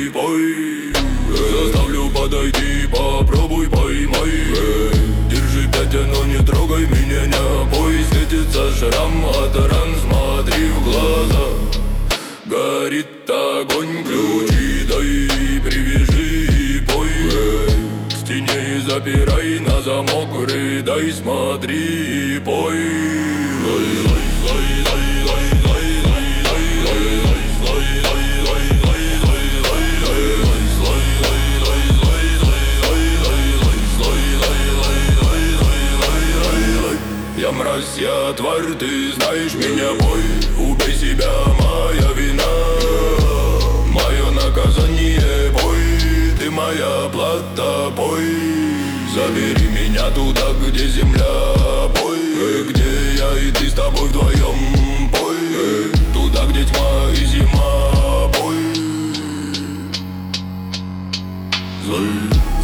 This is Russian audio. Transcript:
пой. Заставлю подойти, попробуй поймай. Держи 5, но не трогай меня, не бой. Светится шрам от ран, смотри в глаза. Горит огонь, ключи дай, привяжи и пой. К стене и запирай, на замок рыдай, смотри и пой. Я мразь, я тварь, ты знаешь меня, бой. Убей себя, моя вина, мое наказание, бой. Ты моя плата, бой. Забери меня туда, где земля, бой. Где я и ты с тобой вдвоем, бой. Туда, где тьма и зима, бой. Злой.